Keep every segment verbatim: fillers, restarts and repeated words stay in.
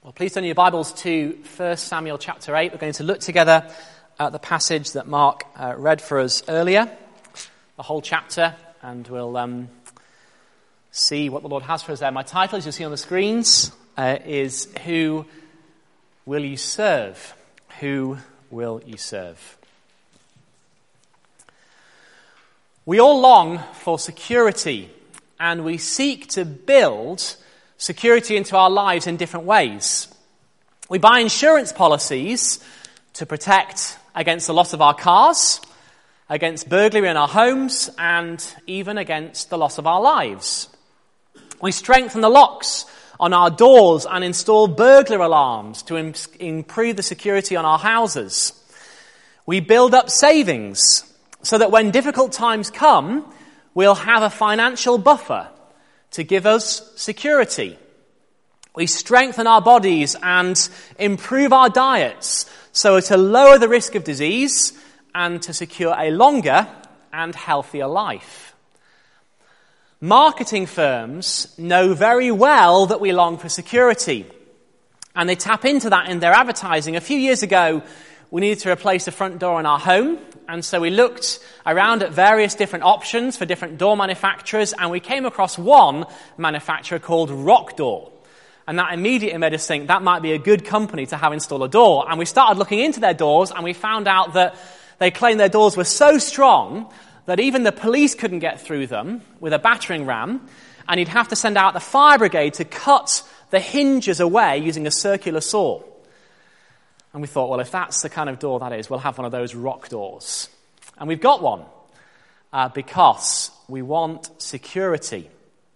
Well, please turn your Bibles to First Samuel chapter eight. We're going to look together at the passage that Mark uh, read for us earlier, the whole chapter, and we'll um, see what the Lord has for us there. My title, as you'll see on the screens, uh, is Who Will You Serve? Who will you serve? We all long for security, and we seek to build security into our lives in different ways. We buy insurance policies to protect against the loss of our cars, against burglary in our homes, and even against the loss of our lives. We strengthen the locks on our doors and install burglar alarms to im- improve the security on our houses. We build up savings so that when difficult times come, we'll have a financial buffer to give us security. We strengthen our bodies and improve our diets so to lower the risk of disease and to secure a longer and healthier life. Marketing firms know very well that we long for security, and they tap into that in their advertising. A few years ago, we needed to replace the front door in our home, and so we looked around at various different options for different door manufacturers, and we came across one manufacturer called Rockdoor. And that immediately made us think that might be a good company to have install a door. And we started looking into their doors, and we found out that they claimed their doors were so strong that even the police couldn't get through them with a battering ram, and you'd have to send out the fire brigade to cut the hinges away using a circular saw. And we thought, well, if that's the kind of door that is, we'll have one of those rock doors. And we've got one uh, because we want security.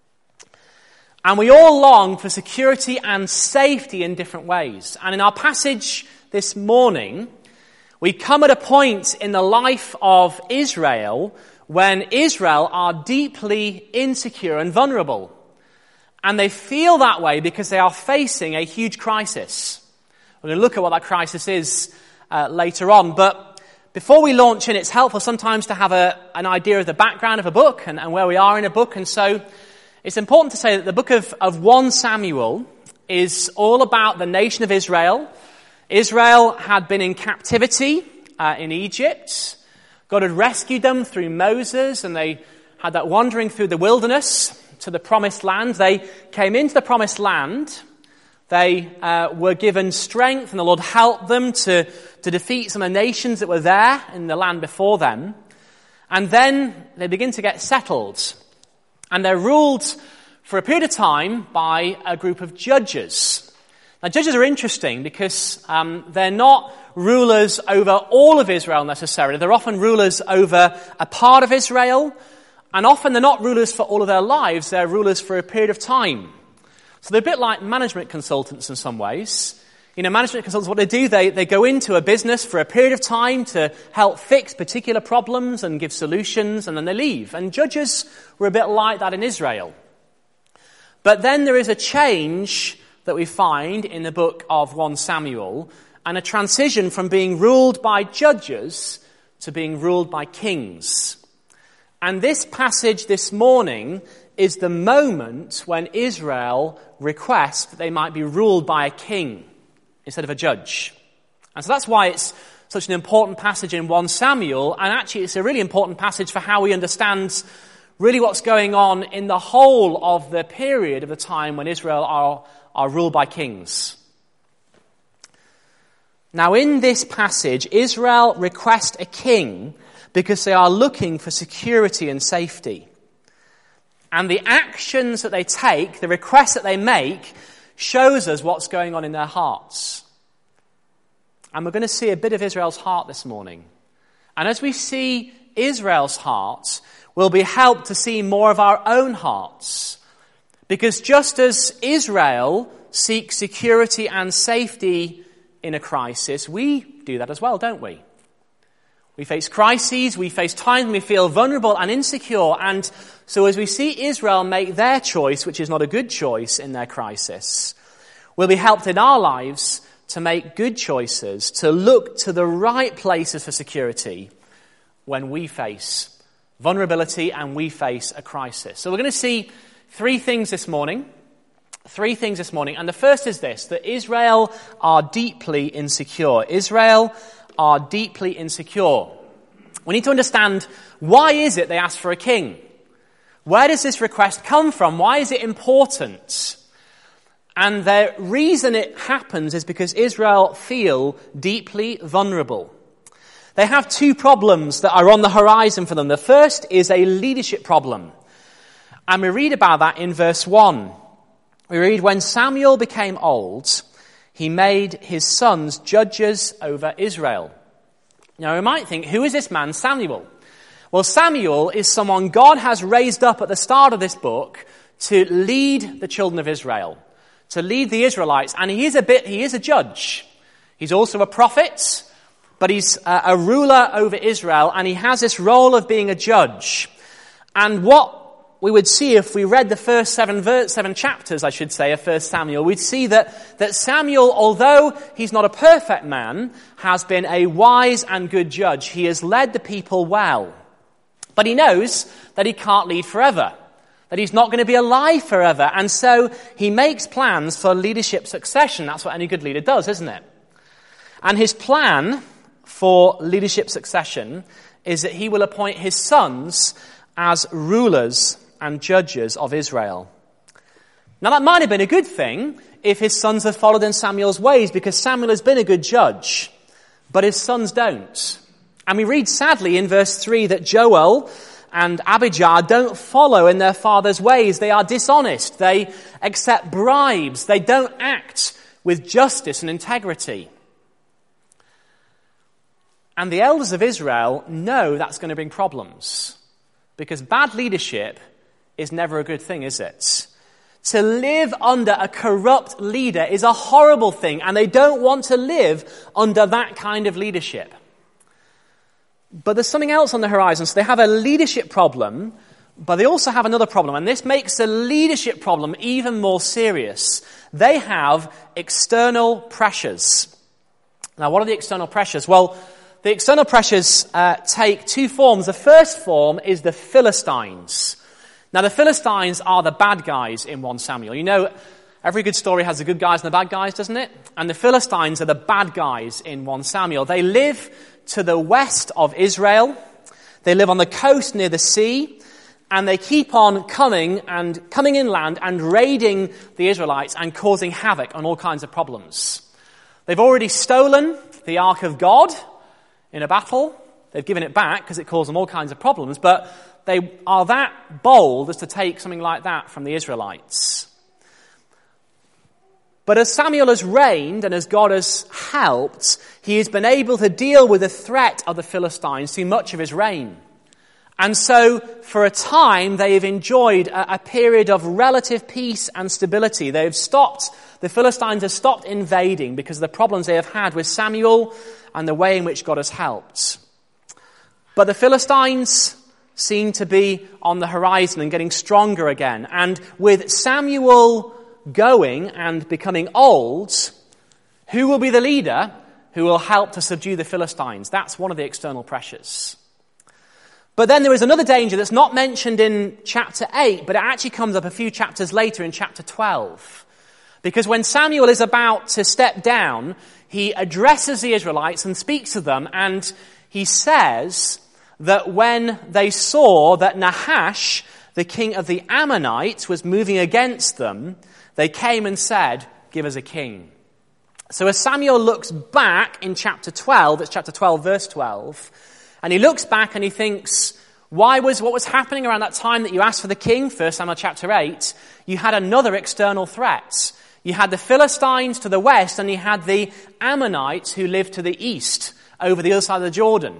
And we all long for security and safety in different ways. And in our passage this morning, we come at a point in the life of Israel when Israel are deeply insecure and vulnerable. And they feel that way because they are facing a huge crisis. We're going to look at what that crisis is uh, later on. But before we launch in, it's helpful sometimes to have a, an idea of the background of a book and, and where we are in a book. And so it's important to say that the book of, of First Samuel is all about the nation of Israel. Israel had been in captivity uh, in Egypt. God had rescued them through Moses, and they had that wandering through the wilderness to the promised land. They came into the promised land. They uh, were given strength, and the Lord helped them to, to defeat some of the nations that were there in the land before them. And then they begin to get settled. And they're ruled for a period of time by a group of judges. Now, judges are interesting because um, they're not rulers over all of Israel necessarily. They're often rulers over a part of Israel. And often they're not rulers for all of their lives. They're rulers for a period of time. So they're a bit like management consultants in some ways. You know, management consultants, what they do, they, they go into a business for a period of time to help fix particular problems and give solutions, and then they leave. And judges were a bit like that in Israel. But then there is a change that we find in the book of First Samuel, and a transition from being ruled by judges to being ruled by kings. And this passage this morning is the moment when Israel requests that they might be ruled by a king instead of a judge. And so that's why it's such an important passage in First Samuel, and actually it's a really important passage for how we understand really what's going on in the whole of the period of the time when Israel are, are ruled by kings. Now in this passage, Israel request a king because they are looking for security and safety. And the actions that they take, the requests that they make, shows us what's going on in their hearts. And we're going to see a bit of Israel's heart this morning. And as we see Israel's heart, we'll be helped to see more of our own hearts. Because just as Israel seeks security and safety in a crisis, we do that as well, don't we? We face crises, we face times when we feel vulnerable and insecure, and so as we see Israel make their choice, which is not a good choice in their crisis, we'll be helped in our lives to make good choices, to look to the right places for security when we face vulnerability and we face a crisis. So we're going to see three things this morning. three things this morning. And the first is this, that Israel are deeply insecure. Israel are deeply insecure. We need to understand, why is it they ask for a king? Where does this request come from? Why is it important? And the reason it happens is because Israel feel deeply vulnerable. They have two problems that are on the horizon for them. The first is a leadership problem. And we read about that in verse one. We read, when Samuel became old, he made his sons judges over Israel. Now we might think, who is this man Samuel? Well, Samuel is someone God has raised up at the start of this book to lead the children of Israel, to lead the Israelites, and he is a bit, he is a judge. He's also a prophet, but he's a, a ruler over Israel, and he has this role of being a judge. And what we would see if we read the first seven, ver- seven chapters, I should say, of First Samuel, we'd see that, that Samuel, although he's not a perfect man, has been a wise and good judge. He has led the people well. But he knows that he can't lead forever, that he's not going to be alive forever. And so he makes plans for leadership succession. That's what any good leader does, isn't it? And his plan for leadership succession is that he will appoint his sons as rulers and judges of Israel. Now that might have been a good thing if his sons had followed in Samuel's ways, because Samuel has been a good judge, but his sons don't. And we read sadly in verse three that Joel and Abijah don't follow in their father's ways. They are dishonest. They accept bribes. They don't act with justice and integrity. And the elders of Israel know that's going to bring problems, because bad leadership is never a good thing, is it? To live under a corrupt leader is a horrible thing, and they don't want to live under that kind of leadership. But there's something else on the horizon. So they have a leadership problem, but they also have another problem, and this makes the leadership problem even more serious. They have external pressures. Now, what are the external pressures? Well, the external pressures uh, take two forms. The first form is the Philistines. Now, the Philistines are the bad guys in First Samuel. You know, every good story has the good guys and the bad guys, doesn't it? And the Philistines are the bad guys in First Samuel. They live to the west of Israel. They live on the coast near the sea. And they keep on coming and coming inland and raiding the Israelites and causing havoc on all kinds of problems. They've already stolen the Ark of God in a battle. They've given it back because it caused them all kinds of problems. But they are that bold as to take something like that from the Israelites. But as Samuel has reigned and as God has helped, he has been able to deal with the threat of the Philistines through much of his reign. And so, for a time, they have enjoyed a, a period of relative peace and stability. They have stopped, the Philistines have stopped invading because of the problems they have had with Samuel and the way in which God has helped. But the Philistines seem to be on the horizon and getting stronger again. And with Samuel going and becoming old, who will be the leader who will help to subdue the Philistines? That's one of the external pressures. But then there is another danger that's not mentioned in chapter eight, but it actually comes up a few chapters later in chapter twelve. Because when Samuel is about to step down, he addresses the Israelites and speaks to them, and he says that when they saw that Nahash, the king of the Ammonites, was moving against them, they came and said, "Give us a king." So as Samuel looks back in chapter twelve, it's chapter twelve, verse twelve, and he looks back and he thinks, why was what was happening around that time that you asked for the king, First Samuel chapter eight, you had another external threat. You had the Philistines to the west, and you had the Ammonites who lived to the east, over the other side of the Jordan.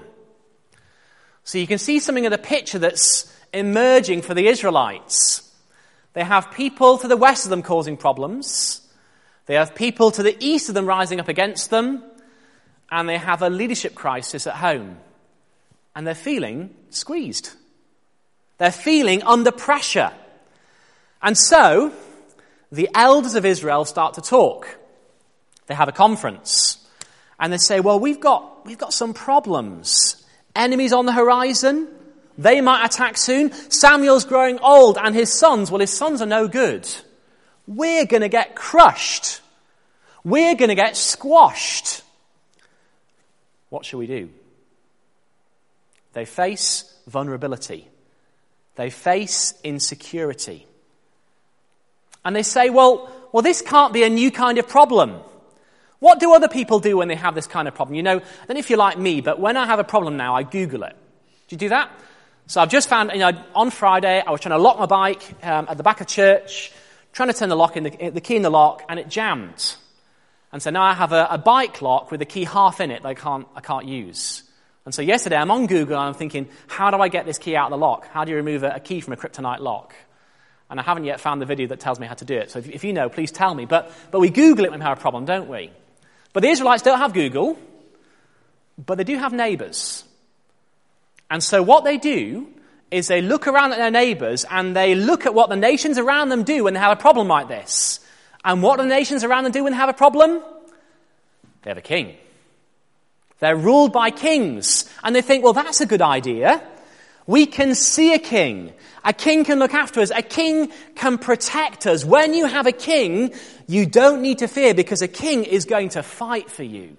So you can see something of the picture that's emerging for the Israelites. They have people to the west of them causing problems. They have people to the east of them rising up against them. And they have a leadership crisis at home. And they're feeling squeezed. They're feeling under pressure. And so, the elders of Israel start to talk. They have a conference. And they say, well, we've got, we've got some problems. Enemies on the horizon. They might attack soon. Samuel's growing old, and his sons, well, his sons are no good. we're going to get crushed. We're going to get squashed. What shall we do? They face vulnerability. They face insecurity. And they say, well, well, this can't be a new kind of problem. What do other people do when they have this kind of problem? You know, I don't know if you're like me, but when I have a problem now, I Google it. Do you do that? So I've just found, you know, on Friday, I was trying to lock my bike um, at the back of church, trying to turn the lock in the, the key in the lock, and it jammed. And so now I have a, a bike lock with the key half in it that I can't, I can't use. And so yesterday I'm on Google and I'm thinking, how do I get this key out of the lock? How do you remove a, a key from a kryptonite lock? And I haven't yet found the video that tells me how to do it. So if, if you know, please tell me. But, but we Google it when we have a problem, don't we? But the Israelites don't have Google, but they do have neighbors. And so what they do is they look around at their neighbors and they look at what the nations around them do when they have a problem like this. And what do the nations around them do when they have a problem? They have a king. They're ruled by kings. And they think, well, that's a good idea. We can see a king. A king can look after us. A king can protect us. When you have a king, you don't need to fear because a king is going to fight for you.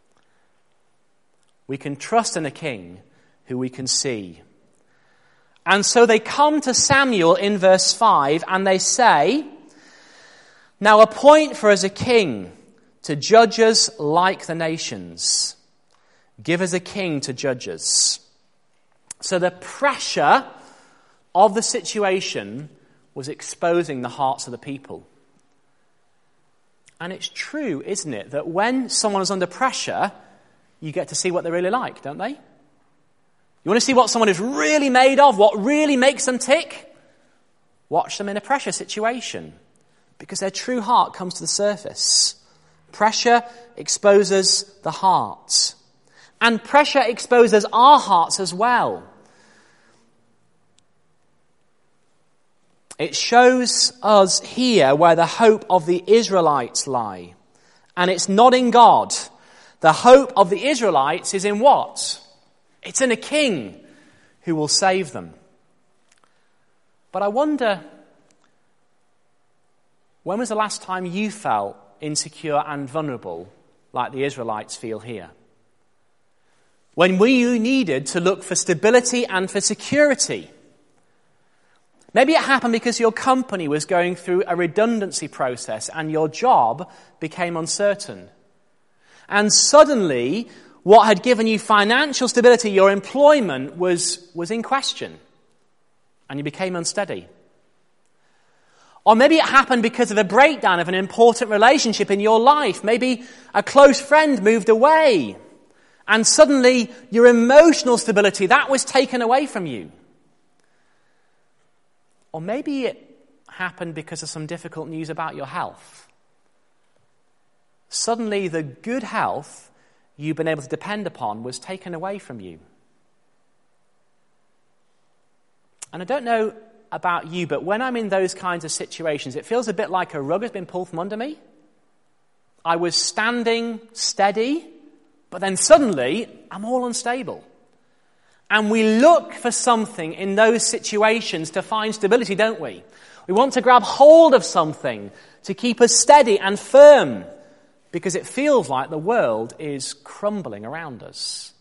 We can trust in a king who we can see. And so they come to Samuel in verse five and they say, now appoint for us a king to judge us like the nations. Give us a king to judge us. So the pressure of the situation was exposing the hearts of the people. And it's true, isn't it, that when someone is under pressure, you get to see what they're really like, don't they? You want to see what someone is really made of, what really makes them tick? Watch them in a pressure situation, because their true heart comes to the surface. Pressure exposes the heart. And pressure exposes our hearts as well. It shows us here where the hope of the Israelites lie. And it's not in God. The hope of the Israelites is in what? It's in a king who will save them. But I wonder, when was the last time you felt insecure and vulnerable like the Israelites feel here? When we needed to look for stability and for security. Maybe it happened because your company was going through a redundancy process and your job became uncertain. And suddenly, what had given you financial stability, your employment, was, was in question. And you became unsteady. Or maybe it happened because of a breakdown of an important relationship in your life. Maybe a close friend moved away. And suddenly, your emotional stability, that was taken away from you. Or maybe it happened because of some difficult news about your health. Suddenly, the good health you've been able to depend upon was taken away from you. And I don't know about you, but when I'm in those kinds of situations, it feels a bit like a rug has been pulled from under me. I was standing steady, but then suddenly I'm all unstable. And we look for something in those situations to find stability, don't we? We want to grab hold of something to keep us steady and firm, because it feels like the world is crumbling around us.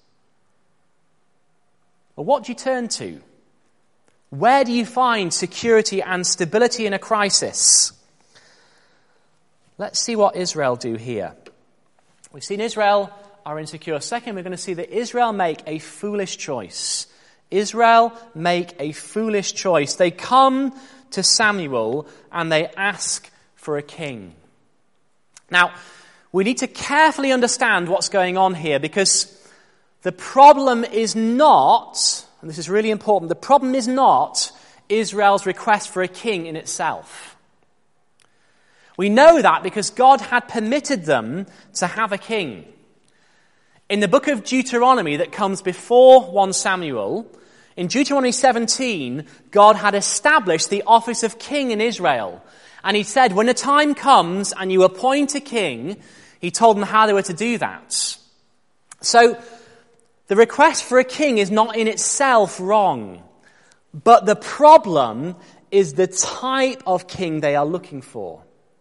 Well, what do you turn to? Where do you find security and stability in a crisis? Let's see what Israel do here. We've seen Israel are insecure. Second, we're going to see that Israel make a foolish choice. Israel make a foolish choice. They come to Samuel and they ask for a king. Now, we need to carefully understand what's going on here, because the problem is not, and this is really important, the problem is not Israel's request for a king in itself. We know that because God had permitted them to have a king. In the book of Deuteronomy that comes before First Samuel, in Deuteronomy seventeen, God had established the office of king in Israel. And he said, when the time comes and you appoint a king, he told them how they were to do that. So, the request for a king is not in itself wrong. But the problem is the type of king they are looking for.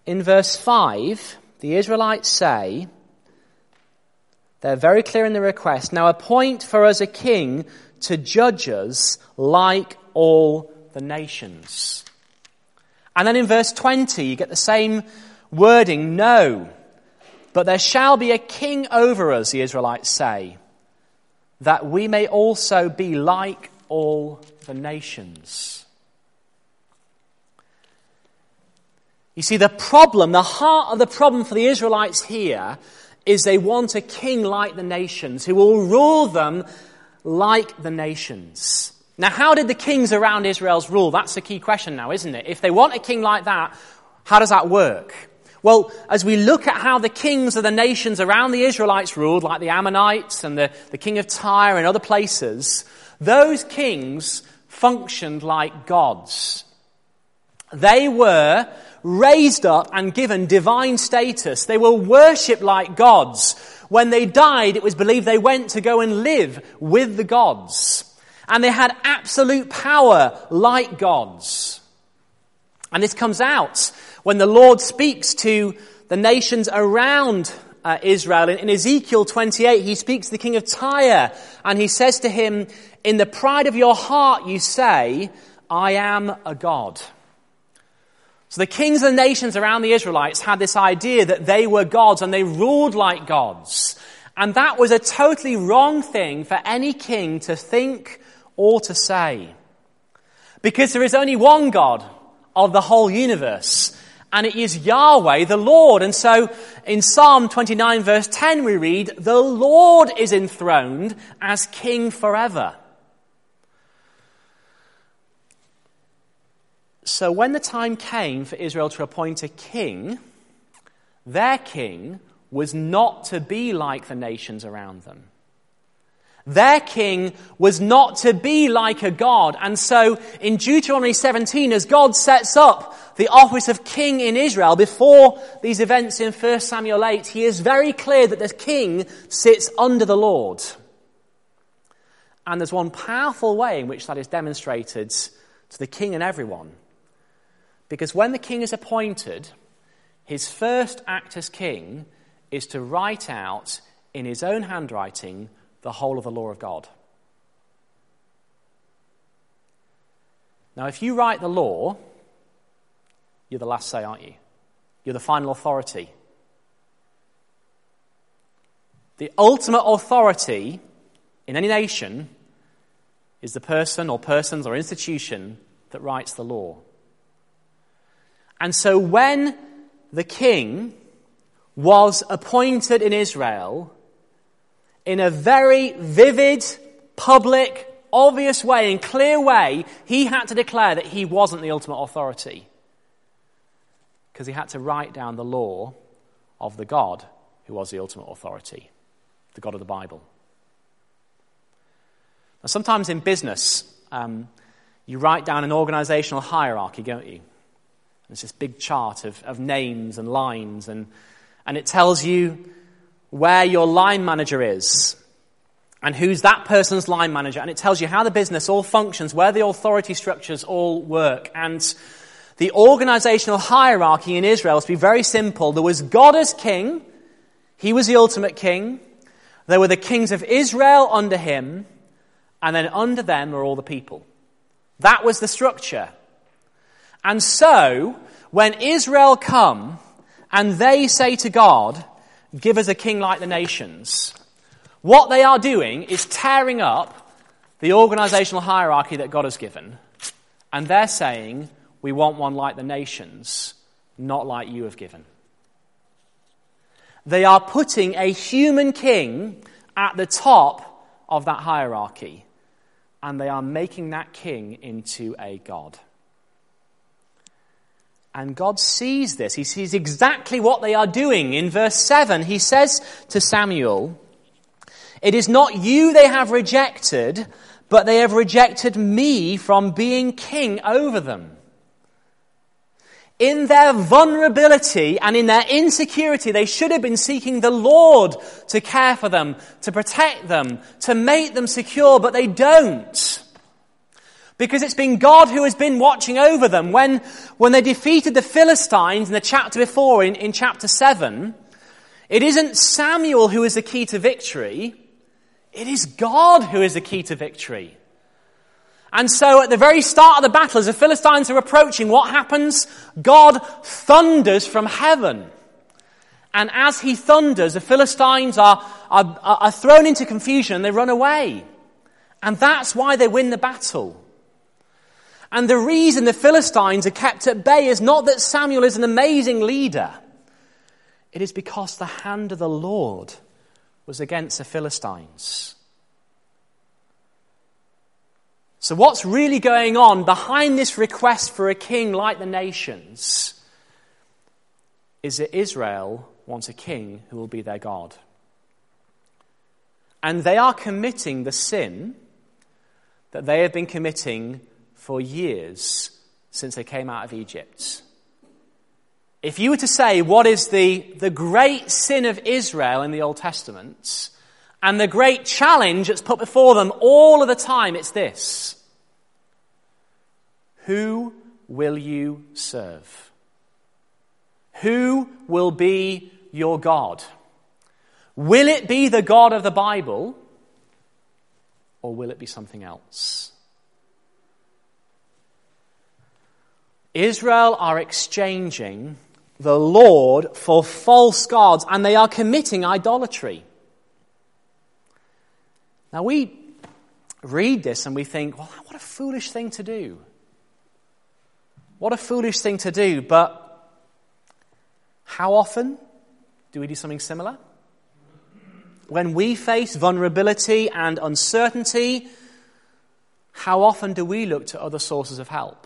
In verse five, the Israelites say, they're very clear in the request, now appoint for us a king to judge us like all the nations. And then in verse twenty, you get the same wording, no, but there shall be a king over us, the Israelites say, that we may also be like all the nations. You see, the problem, the heart of the problem for the Israelites here is they want a king like the nations who will rule them like the nations. Now, how did the kings around Israel's rule? That's the key question now, isn't it? If they want a king like that, how does that work? Well, as we look at how the kings of the nations around the Israelites ruled, like the Ammonites and the, the king of Tyre and other places, those kings functioned like gods. They were raised up and given divine status. They were worshipped like gods. When they died, it was believed they went to go and live with the gods. And they had absolute power like gods. And this comes out when the Lord speaks to the nations around uh, Israel. In, in Ezekiel twenty-eight, he speaks to the king of Tyre, and he says to him, in the pride of your heart you say, I am a god. So the kings of the nations around the Israelites had this idea that they were gods and they ruled like gods. And that was a totally wrong thing for any king to think or to say. Because there is only one God of the whole universe, and it is Yahweh, the Lord. And so in Psalm twenty-nine verse ten we read, the Lord is enthroned as king forever. So when the time came for Israel to appoint a king, their king was not to be like the nations around them. Their king was not to be like a god. And so in Deuteronomy seventeen, as God sets up the office of king in Israel before these events in First Samuel eight, he is very clear that the king sits under the Lord. And there's one powerful way in which that is demonstrated to the king and everyone. Because when the king is appointed, his first act as king is to write out in his own handwriting the whole of the law of God. Now, if you write the law, you're the last say, aren't you? You're the final authority. The ultimate authority in any nation is the person or persons or institution that writes the law. And so when the king was appointed in Israel, in a very vivid, public, obvious way, in clear way, he had to declare that he wasn't the ultimate authority. Because he had to write down the law of the God who was the ultimate authority, the God of the Bible. Now, sometimes in business, um, you write down an organizational hierarchy, don't you? It's this big chart of, of names and lines, and, and it tells you where your line manager is and who's that person's line manager, and it tells you how the business all functions, where the authority structures all work. And the organizational hierarchy in Israel is to be very simple. There was God as king. He was the ultimate king. There were the kings of Israel under him, and then under them were all the people. That was the structure. And so, when Israel come and they say to God, give us a king like the nations, what they are doing is tearing up the organizational hierarchy that God has given. And they're saying, we want one like the nations, not like you have given. They are putting a human king at the top of that hierarchy. And they are making that king into a god. And God sees this. He sees exactly what they are doing. In verse seven, he says to Samuel, it is not you they have rejected, but they have rejected me from being king over them. In their vulnerability and in their insecurity, they should have been seeking the Lord to care for them, to protect them, to make them secure, but they don't. Because it's been God who has been watching over them. When, when they defeated the Philistines in the chapter before, in, in chapter seven, it isn't Samuel who is the key to victory. It is God who is the key to victory. And so at the very start of the battle, as the Philistines are approaching, what happens? God thunders from heaven. And as he thunders, the Philistines are, are, are thrown into confusion and they run away. And that's why they win the battle. And the reason the Philistines are kept at bay is not that Samuel is an amazing leader. It is because the hand of the Lord was against the Philistines. So what's really going on behind this request for a king like the nations is that Israel wants a king who will be their God. And they are committing the sin that they have been committing for years since they came out of Egypt. If you were to say what is the, the great sin of Israel in the Old Testament, and the great challenge that's put before them all of the time, it's this: who will you serve? Who will be your God? Will it be the God of the Bible, or will it be something else? Israel are exchanging the Lord for false gods, and they are committing idolatry. Now we read this and we think, well, what a foolish thing to do. What a foolish thing to do, but how often do we do something similar? When we face vulnerability and uncertainty, how often do we look to other sources of help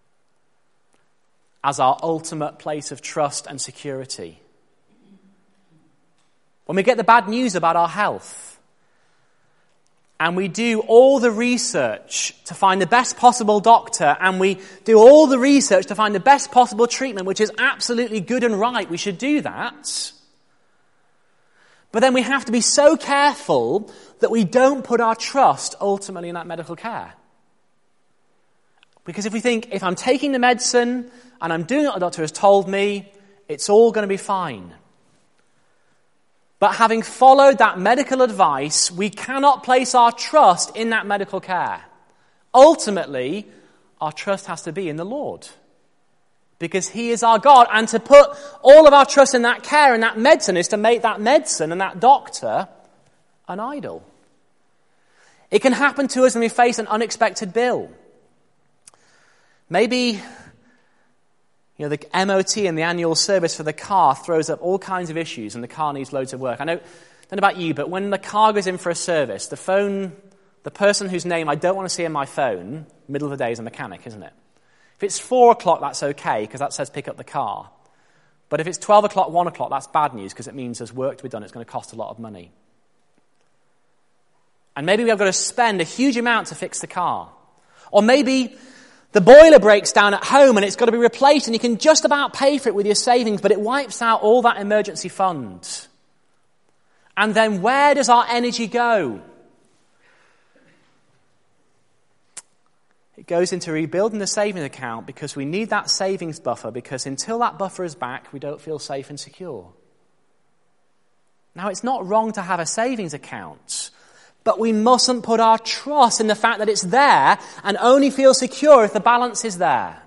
as our ultimate place of trust and security? When we get the bad news about our health, and we do all the research to find the best possible doctor, and we do all the research to find the best possible treatment, which is absolutely good and right, we should do that. But then we have to be so careful that we don't put our trust ultimately in that medical care. Because if we think, if I'm taking the medicine and I'm doing what the doctor has told me, it's all going to be fine. But having followed that medical advice, we cannot place our trust in that medical care. Ultimately, our trust has to be in the Lord, because he is our God. And to put all of our trust in that care and that medicine is to make that medicine and that doctor an idol. It can happen to us when we face an unexpected bill. Maybe, you know, the M O T and the annual service for the car throws up all kinds of issues and the car needs loads of work. I know, I don't know about you, but when the car goes in for a service, the phone, the person whose name I don't want to see in my phone, middle of the day, is a mechanic, isn't it? If it's four o'clock, that's okay, because that says pick up the car. But if it's twelve o'clock, one o'clock, that's bad news, because it means there's work to be done. It's going to cost a lot of money. And maybe we've got to spend a huge amount to fix the car. Or maybe the boiler breaks down at home and it's got to be replaced, and you can just about pay for it with your savings, but it wipes out all that emergency fund. And then where does our energy go? It goes into rebuilding the savings account, because we need that savings buffer, because until that buffer is back, we don't feel safe and secure. Now, it's not wrong to have a savings account, but we mustn't put our trust in the fact that it's there and only feel secure if the balance is there.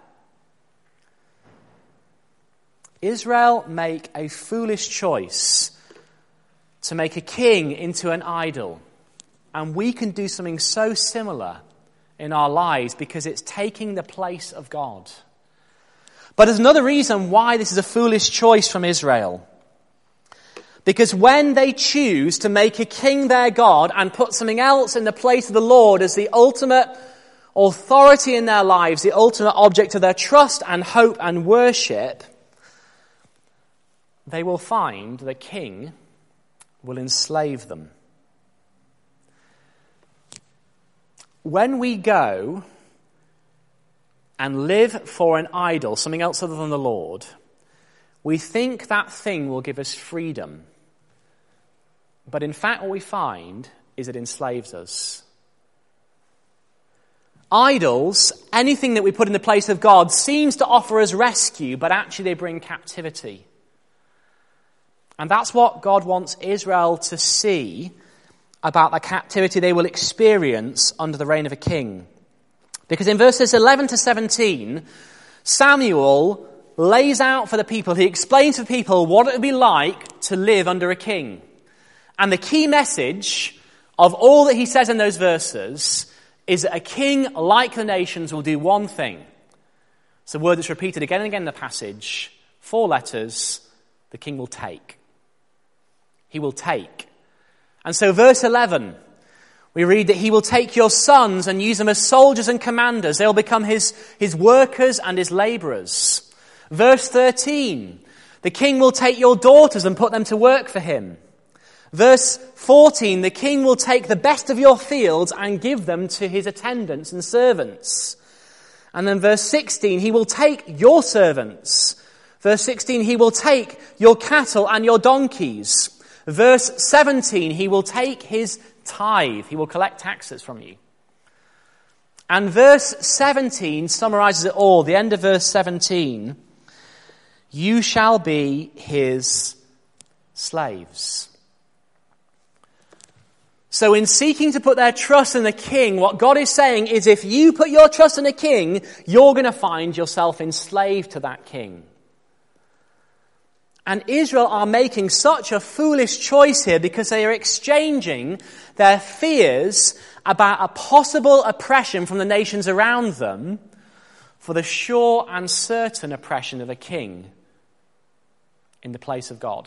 Israel make a foolish choice to make a king into an idol. And we can do something so similar in our lives, because it's taking the place of God. But there's another reason why this is a foolish choice from Israel. Because when they choose to make a king their God and put something else in the place of the Lord as the ultimate authority in their lives, the ultimate object of their trust and hope and worship, they will find the king will enslave them. When we go and live for an idol, something else other than the Lord, we think that thing will give us freedom. But in fact, what we find is it enslaves us. Idols, anything that we put in the place of God, seems to offer us rescue, but actually they bring captivity. And that's what God wants Israel to see about the captivity they will experience under the reign of a king. Because in verses eleven to seventeen, Samuel lays out for the people, he explains to the people what it would be like to live under a king. And the key message of all that he says in those verses is that a king, like the nations, will do one thing. It's a word that's repeated again and again in the passage. Four letters, the king will take. He will take. And so verse eleven, we read that he will take your sons and use them as soldiers and commanders. They'll become his, his workers and his laborers. Verse thirteen, the king will take your daughters and put them to work for him. Verse fourteen, the king will take the best of your fields and give them to his attendants and servants. And then verse sixteen, he will take your servants. Verse sixteen, he will take your cattle and your donkeys. Verse seventeen, he will take his tithe. He will collect taxes from you. And verse seventeen summarizes it all. The end of verse seventeen, you shall be his slaves. So in seeking to put their trust in the king, what God is saying is if you put your trust in a king, you're going to find yourself enslaved to that king. And Israel are making such a foolish choice here because they are exchanging their fears about a possible oppression from the nations around them for the sure and certain oppression of a king in the place of God.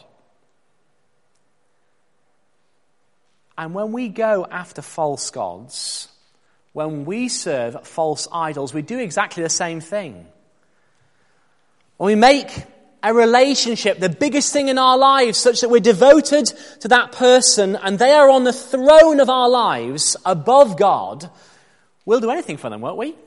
And when we go after false gods, when we serve false idols, we do exactly the same thing. When we make a relationship the biggest thing in our lives such that we're devoted to that person and they are on the throne of our lives above God, we'll do anything for them, won't we?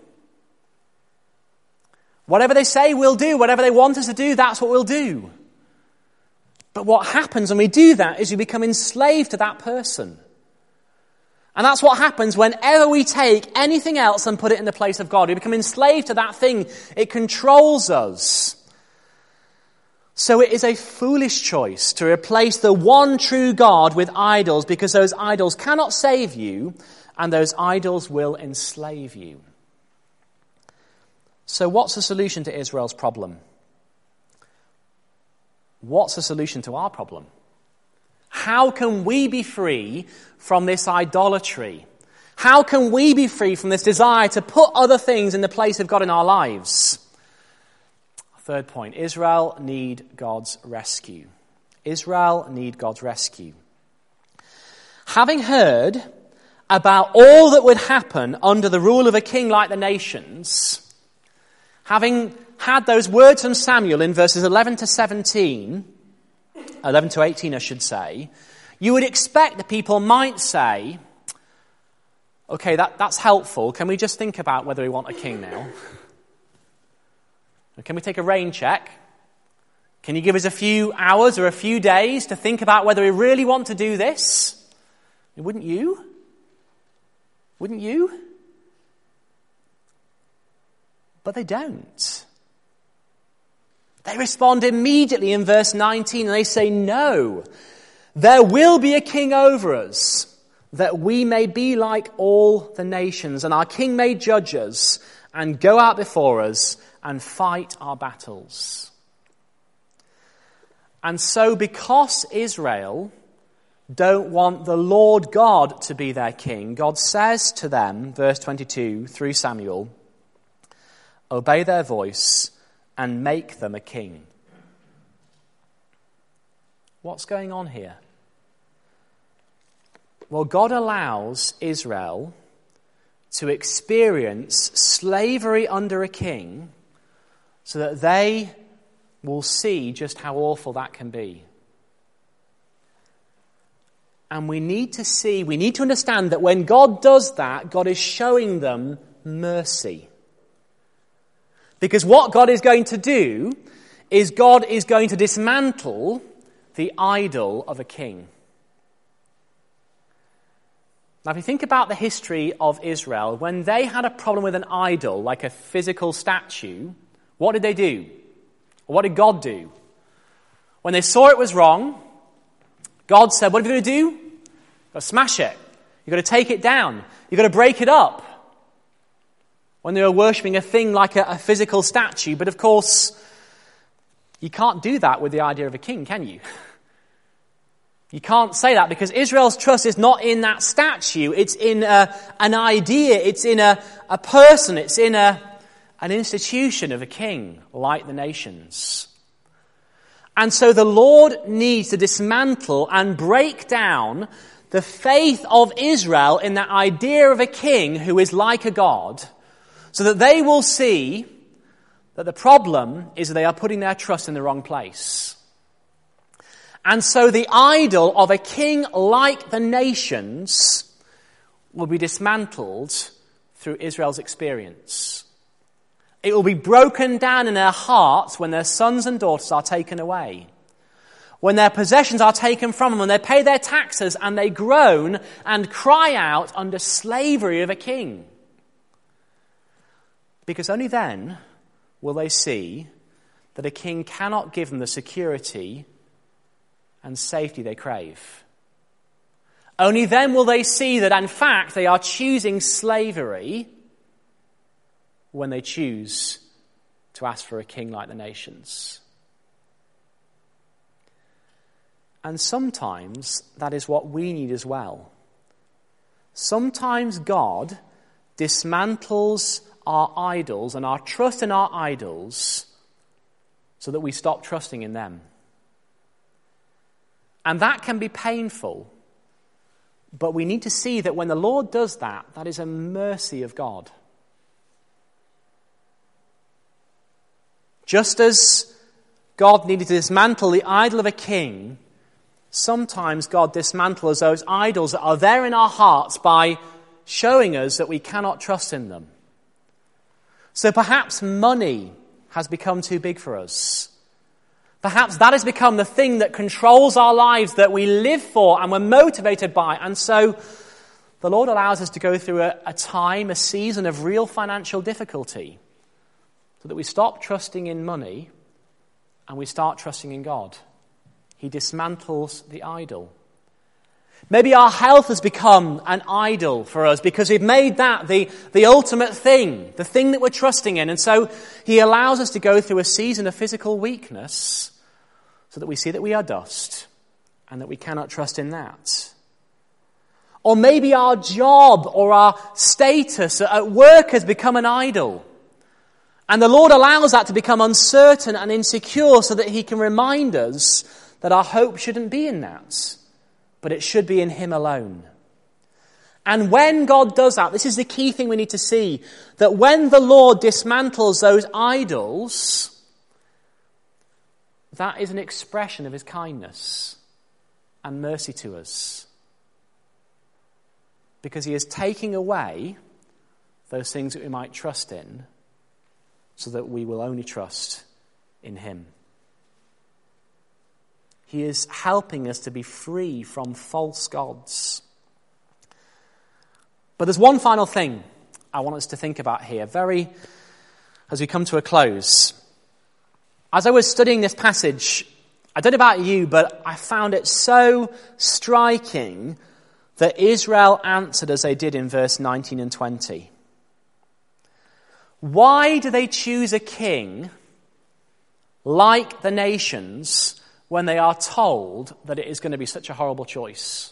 Whatever they say, we'll do. Whatever they want us to do, that's what we'll do. But what happens when we do that is we become enslaved to that person. And that's what happens whenever we take anything else and put it in the place of God. We become enslaved to that thing. It controls us. So it is a foolish choice to replace the one true God with idols because those idols cannot save you and those idols will enslave you. So what's the solution to Israel's problem? What's the solution to our problem? How can we be free from this idolatry? How can we be free from this desire to put other things in the place of God in our lives? Third point, Israel need God's rescue. Israel need God's rescue. Having heard about all that would happen under the rule of a king like the nations, having had those words from Samuel in verses eleven to seventeen, eleven to eighteen I should say, you would expect the people might say, okay, that, that's helpful. Can we just think about whether we want a king now? Can we take a rain check? Can you give us a few hours or a few days to think about whether we really want to do this? Wouldn't you? Wouldn't you? But they don't. They respond immediately in verse nineteen and they say, no, there will be a king over us that we may be like all the nations and our king may judge us and go out before us and fight our battles. And so because Israel don't want the Lord God to be their king, God says to them, verse twenty-two, through Samuel, obey their voice and make them a king. What's going on here? Well, God allows Israel to experience slavery under a king so that they will see just how awful that can be. And we need to see, we need to understand that when God does that, God is showing them mercy. Because what God is going to do is God is going to dismantle the idol of a king. Now, if you think about the history of Israel, when they had a problem with an idol, like a physical statue, what did they do? What did God do? When they saw it was wrong, God said, what are you going to do? You've got to smash it. You've got to take it down. You've got to break it up. When they were worshipping a thing like a, a physical statue. But of course, you can't do that with the idea of a king, can you? You can't say that because Israel's trust is not in that statue. It's in a, an idea. It's in a, a person. It's in a, an institution of a king like the nations. And so the Lord needs to dismantle and break down the faith of Israel in that idea of a king who is like a god, so that they will see that the problem is that they are putting their trust in the wrong place. And so the idol of a king like the nations will be dismantled through Israel's experience. It will be broken down in their hearts when their sons and daughters are taken away, when their possessions are taken from them, when they pay their taxes and they groan and cry out under slavery of a king. Because only then will they see that a king cannot give them the security and safety they crave. Only then will they see that, in fact, they are choosing slavery when they choose to ask for a king like the nations. And sometimes that is what we need as well. Sometimes God dismantles our idols and our trust in our idols so that we stop trusting in them. And that can be painful, but we need to see that when the Lord does that, that is a mercy of God. Just as God needed to dismantle the idol of a king, sometimes God dismantles those idols that are there in our hearts by showing us that we cannot trust in them. So perhaps money has become too big for us. Perhaps that has become the thing that controls our lives, that we live for and we're motivated by. And so the Lord allows us to go through a, a time, a season of real financial difficulty, so that we stop trusting in money and we start trusting in God. He dismantles the idol. Maybe our health has become an idol for us because we've made that the, the ultimate thing, the thing that we're trusting in. And so he allows us to go through a season of physical weakness so that we see that we are dust and that we cannot trust in that. Or maybe our job or our status at work has become an idol. And the Lord allows that to become uncertain and insecure so that he can remind us that our hope shouldn't be in that, but it should be in him alone. And when God does that, this is the key thing we need to see, that when the Lord dismantles those idols, that is an expression of his kindness and mercy to us. Because he is taking away those things that we might trust in, so that we will only trust in him. He is helping us to be free from false gods. But there's one final thing I want us to think about here, very as we come to a close. As I was studying this passage, I don't know about you, but I found it so striking that Israel answered as they did in verse nineteen and twenty. Why do they choose a king like the nations when they are told that it is going to be such a horrible choice?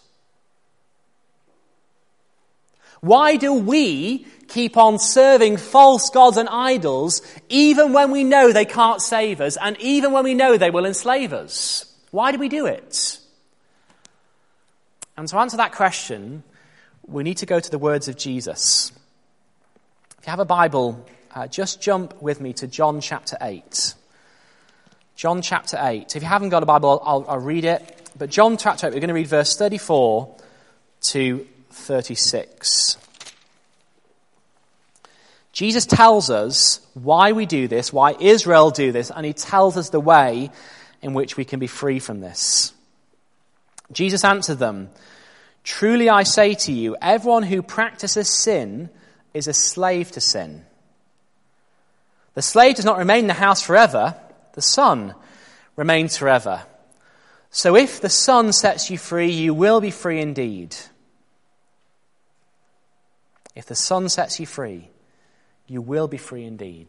Why do we keep on serving false gods and idols even when we know they can't save us and even when we know they will enslave us? Why do we do it? And to answer that question, we need to go to the words of Jesus. If you have a Bible, uh, just jump with me to John chapter eight. John chapter eight. If you haven't got a Bible, I'll, I'll read it. But John chapter eight, we're going to read verse thirty-four to thirty-six. Jesus tells us why we do this, why Israel do this, and he tells us the way in which we can be free from this. Jesus answered them, Truly I say to you, everyone who practices sin is a slave to sin. The slave does not remain in the house forever. The son remains forever. So if the Son sets you free, you will be free indeed. If the Son sets you free, you will be free indeed.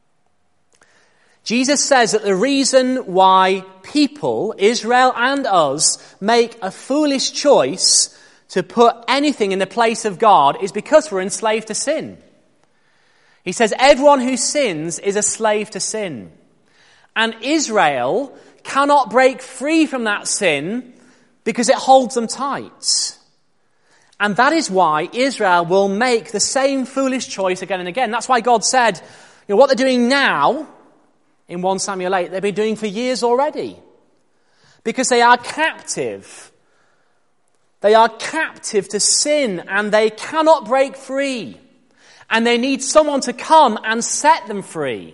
Jesus says that the reason why people, Israel and us, make a foolish choice to put anything in the place of God is because we're enslaved to sin. He says everyone who sins is a slave to sin. And Israel cannot break free from that sin because it holds them tight. And that is why Israel will make the same foolish choice again and again. That's why God said, you know, what they're doing now, in First Samuel eight, they've been doing for years already. Because they are captive. They are captive to sin and they cannot break free. And they need someone to come and set them free.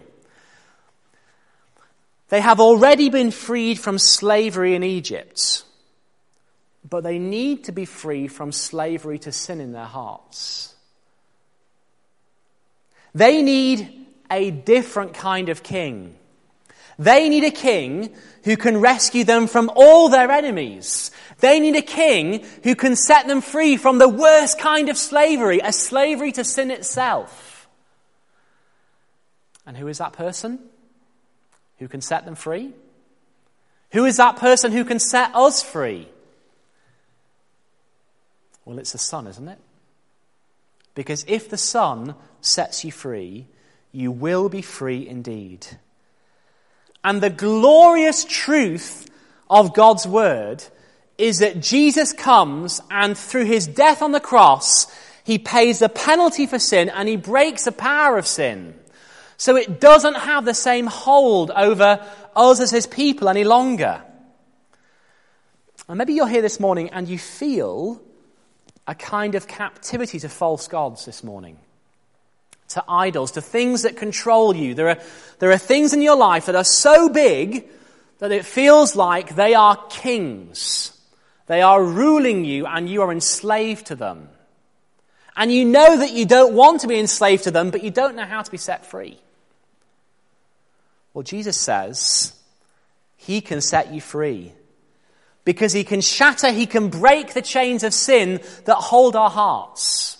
They have already been freed from slavery in Egypt, but they need to be free from slavery to sin in their hearts. They need a different kind of king. They need a king who can rescue them from all their enemies. They need a king who can set them free from the worst kind of slavery, a slavery to sin itself. And who is that person? Who can set them free? Who is that person who can set us free? Well, it's the Son, isn't it? Because if the Son sets you free, you will be free indeed. And the glorious truth of God's word is that Jesus comes and through his death on the cross, he pays the penalty for sin and he breaks the power of sin. So it doesn't have the same hold over us as his people any longer. And maybe you're here this morning and you feel a kind of captivity to false gods this morning. To idols, to things that control you. There are, there are things in your life that are so big that it feels like they are kings. They are ruling you and you are enslaved to them. And you know that you don't want to be enslaved to them, but you don't know how to be set free. Well, Jesus says he can set you free. Because he can shatter, he can break the chains of sin that hold our hearts.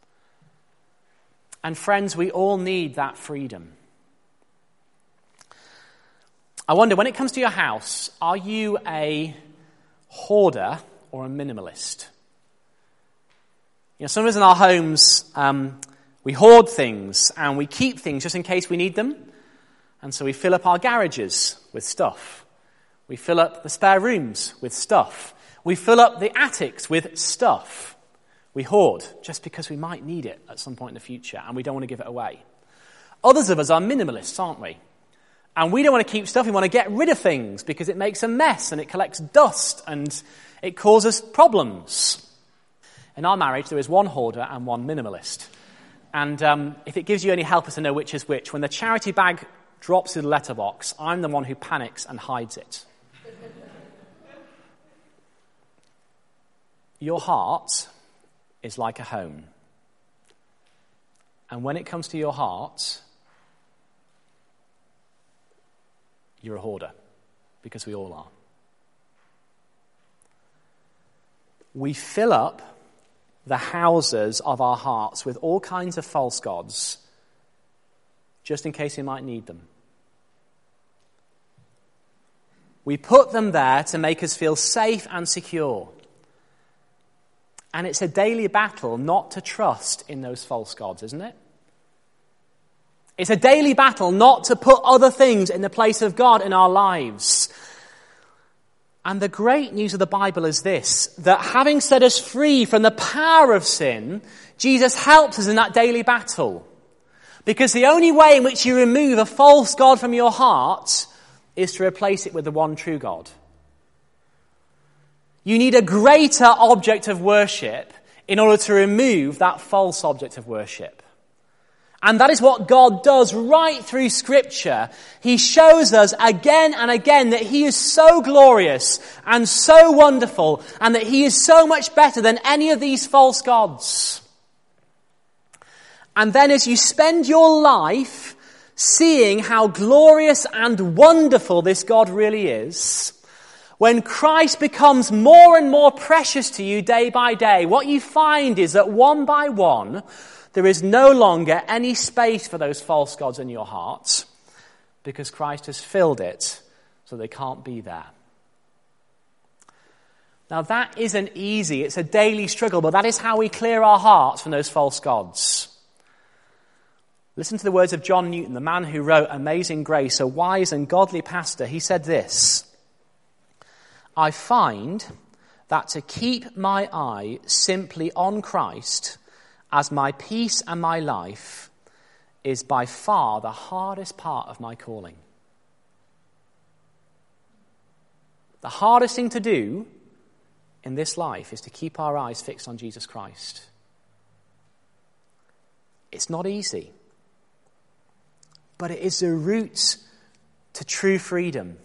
And friends, we all need that freedom. I wonder, when it comes to your house, are you a hoarder or a minimalist? You know, some of us in our homes, um, we hoard things and we keep things just in case we need them. And so we fill up our garages with stuff. We fill up the spare rooms with stuff. We fill up the attics with stuff. We hoard just because we might need it at some point in the future and we don't want to give it away. Others of us are minimalists, aren't we? And we don't want to keep stuff. We want to get rid of things because it makes a mess and it collects dust and it causes problems. In our marriage, there is one hoarder and one minimalist. And um, if it gives you any help as to know which is which, when the charity bag drops through the letterbox, I'm the one who panics and hides it. Your heart is like a home. And when it comes to your heart, you're a hoarder, because we all are. We fill up the houses of our hearts with all kinds of false gods, just in case we might need them. We put them there to make us feel safe and secure. And it's a daily battle not to trust in those false gods, isn't it? It's a daily battle not to put other things in the place of God in our lives. And the great news of the Bible is this, that having set us free from the power of sin, Jesus helps us in that daily battle. Because the only way in which you remove a false god from your heart is to replace it with the one true God. You need a greater object of worship in order to remove that false object of worship. And that is what God does right through Scripture. He shows us again and again that he is so glorious and so wonderful and that he is so much better than any of these false gods. And then as you spend your life seeing how glorious and wonderful this God really is, when Christ becomes more and more precious to you day by day, what you find is that one by one, there is no longer any space for those false gods in your heart because Christ has filled it so they can't be there. Now that isn't easy. It's a daily struggle, but that is how we clear our hearts from those false gods. Listen to the words of John Newton, the man who wrote Amazing Grace, a wise and godly pastor. He said this: I find that to keep my eye simply on Christ as my peace and my life is by far the hardest part of my calling. The hardest thing to do in this life is to keep our eyes fixed on Jesus Christ. It's not easy, but it is the route to true freedom.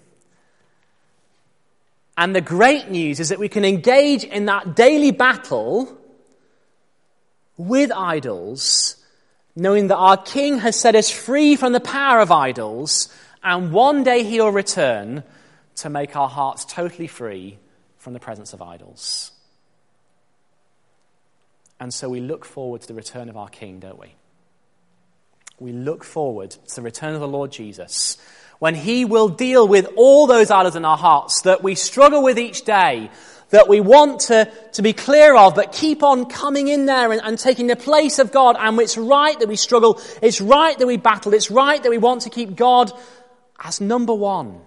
And the great news is that we can engage in that daily battle with idols, knowing that our King has set us free from the power of idols, and one day he'll return to make our hearts totally free from the presence of idols. And so we look forward to the return of our King, don't we? We look forward to the return of the Lord Jesus, when he will deal with all those idols in our hearts that we struggle with each day, that we want to, to be clear of, but keep on coming in there and, and taking the place of God. And it's right that we struggle. It's right that we battle. It's right that we want to keep God as number one.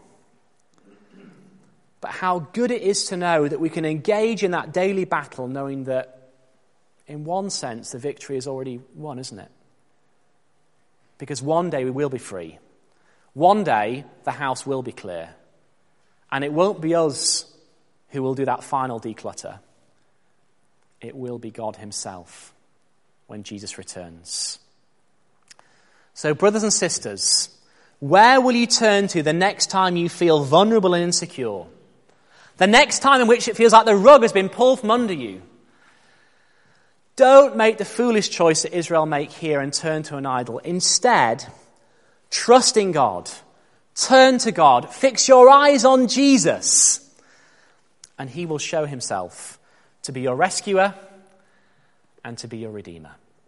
But how good it is to know that we can engage in that daily battle knowing that, in one sense, the victory is already won, isn't it? Because one day we will be free. One day the house will be clear. And it won't be us who will do that final declutter. It will be God himself when Jesus returns. So, brothers and sisters, where will you turn to the next time you feel vulnerable and insecure? The next time in which it feels like the rug has been pulled from under you? Don't make the foolish choice that Israel make here and turn to an idol. Instead, trust in God. Turn to God. Fix your eyes on Jesus. And he will show himself to be your rescuer and to be your redeemer.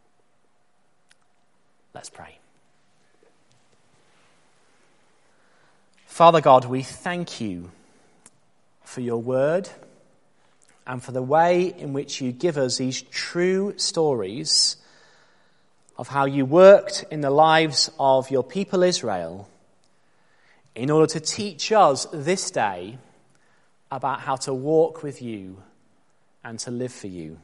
Let's pray. Father God, we thank you for your word and for the way in which you give us these true stories of how you worked in the lives of your people Israel in order to teach us this day about how to walk with you and to live for you.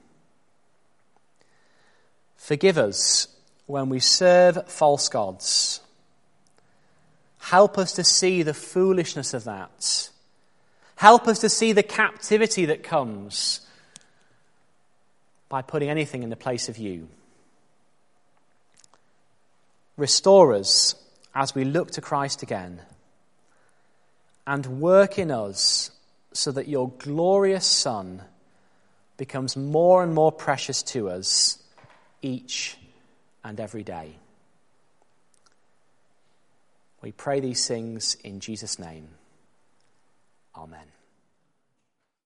Forgive us when we serve false gods. Help us to see the foolishness of that. Help us to see the captivity that comes by putting anything in the place of you. Restore us as we look to Christ again, and work in us so that your glorious Son becomes more and more precious to us each and every day. We pray these things in Jesus' name. Amen.